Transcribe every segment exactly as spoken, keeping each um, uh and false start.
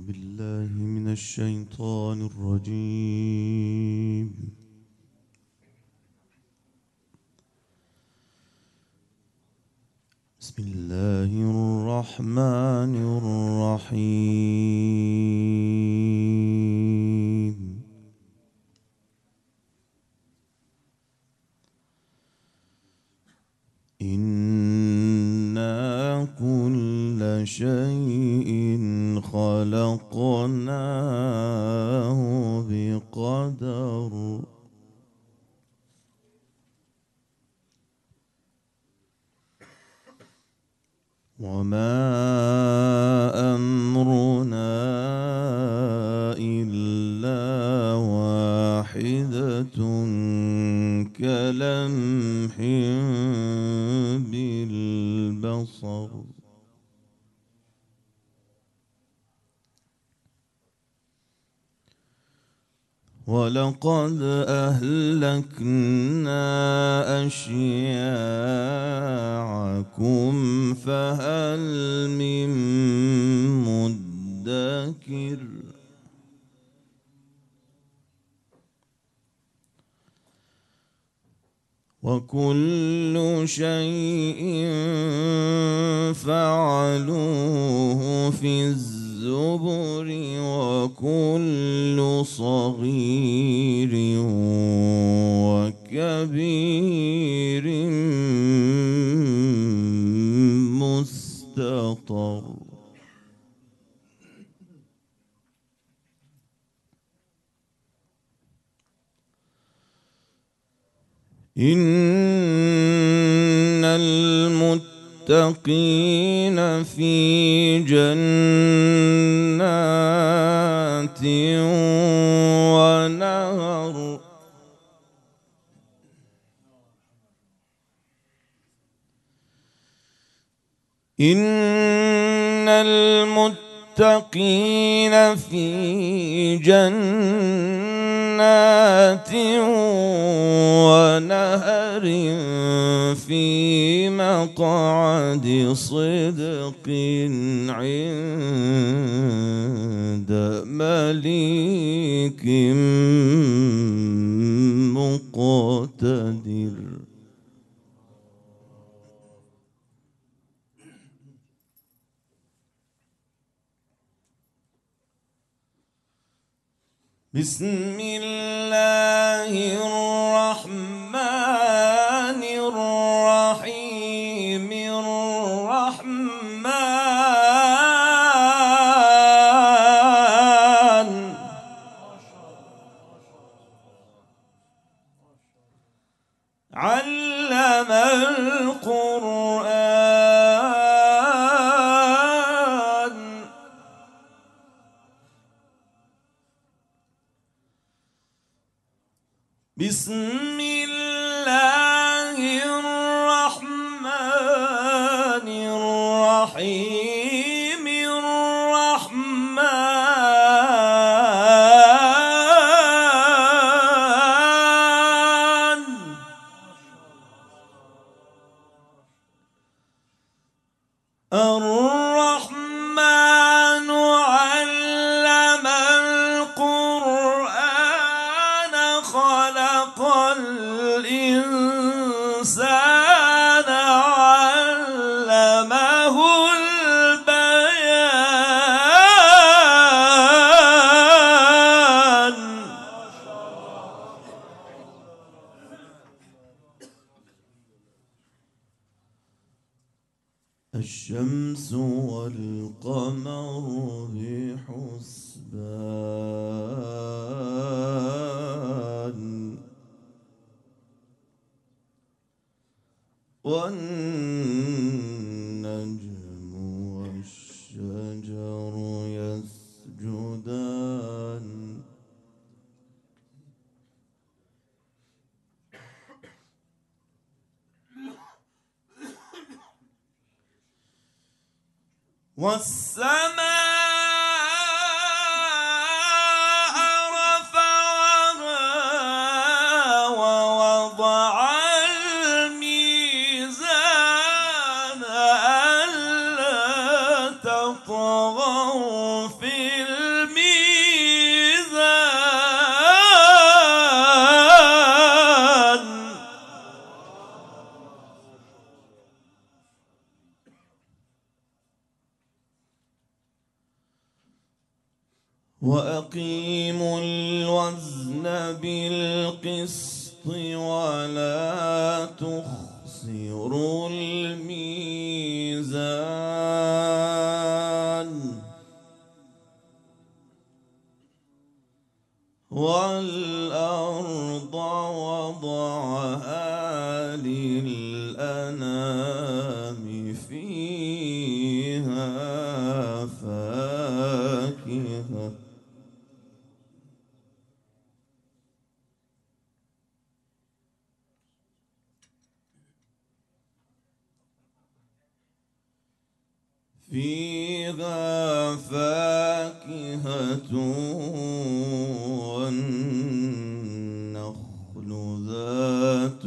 بالله من الشيطان الرجيم. بسم الله الرحمن الرحيم. إنا كل شيء خلقناه بقدر وما أمرنا إلا واحدة كلمح بالبصر ولقد أهلكنا أشياعكم فهل من مدكر وكل شيء فعلوه في الزبر وكل صغير وكبير مستطر إن المتقين في جنات ونهر إن المتقين في جنات ونهر في مقعد صدق عند مليك مقتدر. بسم الله الرحمن الرحيم. الرحمن علم القرآن بسم الله الرحمن الرحيم. الرحمن الرحمن علم القرآن خلق الإنسان علمه البيان. الشمس والقمر بحسبان والنجم والشجر يسجدان والسماء رفعها ووضع الميزان ألا تطغوا في وأقيموا الوزن بالقسط ولا تخسروا الميزان والأرض وضعها للأنام فيها فاكهة فيها فاكهة والنخل ذات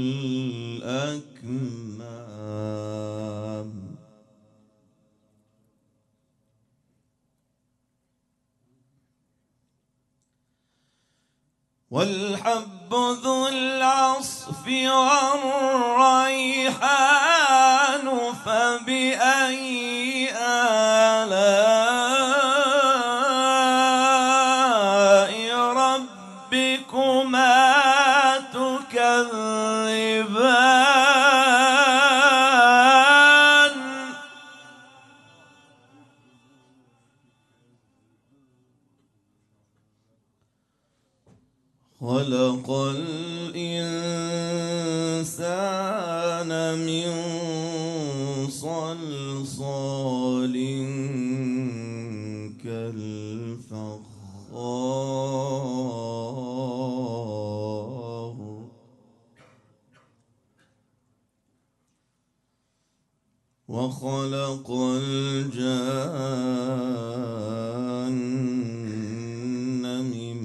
الأكمام والحب ذو العصف والريحان فبأي آلاء ربكما تكذبان خلق الإنسان من صلصال كالفخار وخلق الجان من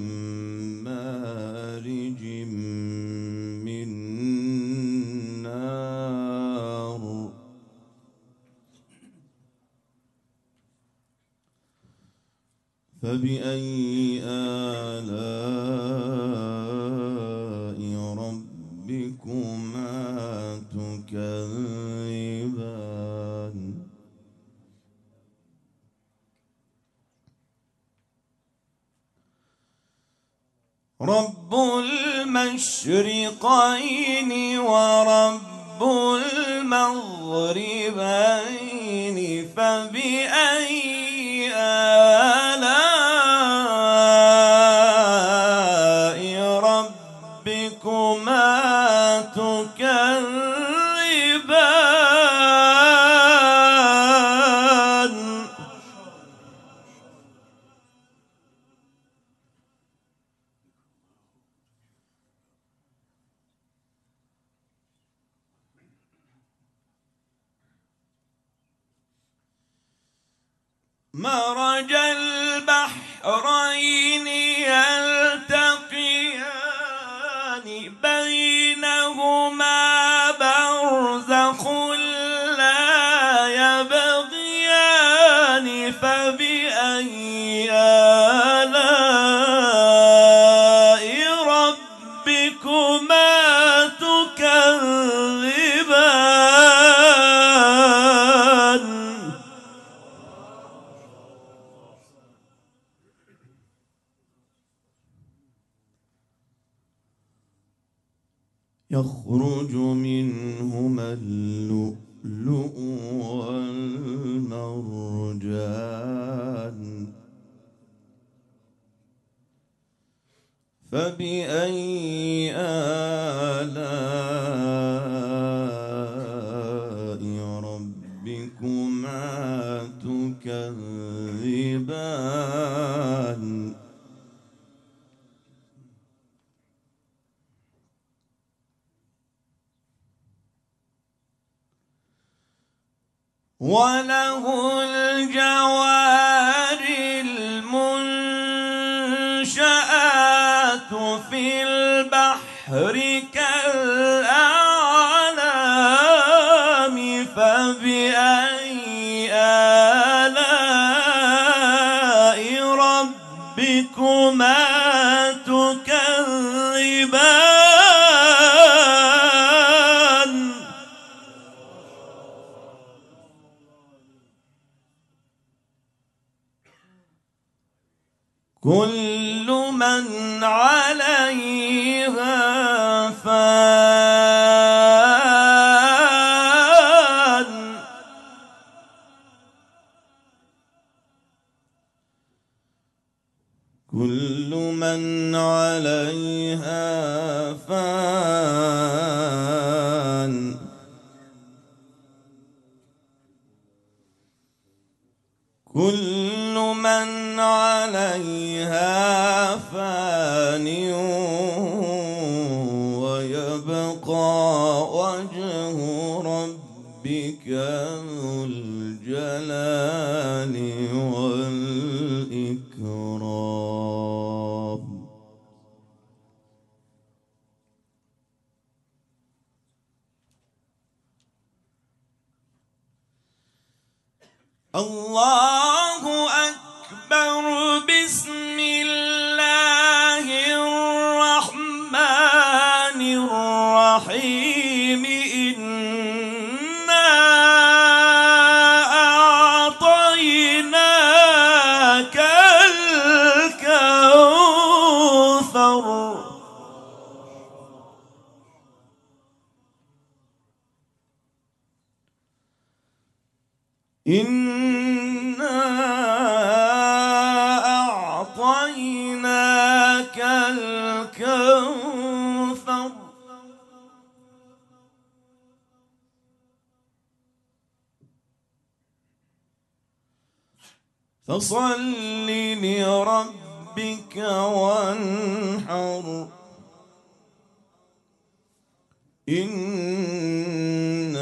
مارج من نار فبأي آلاء ربكما تكذبان رب المشرقين ورب المغربين فبأي آلاء ربكما تكذبان مرج البحرين يلتقيان بينهما برزخ لا يبغيان فبأي آلاء ربكما تكذبان يخرج منهما اللؤلؤ والمرجان فبأي آلاء ربكما تكذبان وله الجوار المنشآت في البحر كالأعلام فبأي آلاء ربكما تكذبان كل من عليها فان كل من عليها فان كل من عليها فان ويبقى وجه ربك ذو الجلال والإكرام. الله أكبر. بسم الله الرحمن الرحيم. إنا أعطيناك الكوثر. إنا أعطيناك الكوثر فصل لربك وانحر. إن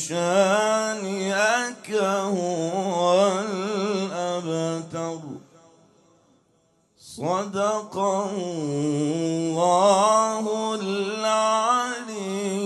شانئك هو الأبتر. صدق الله العلي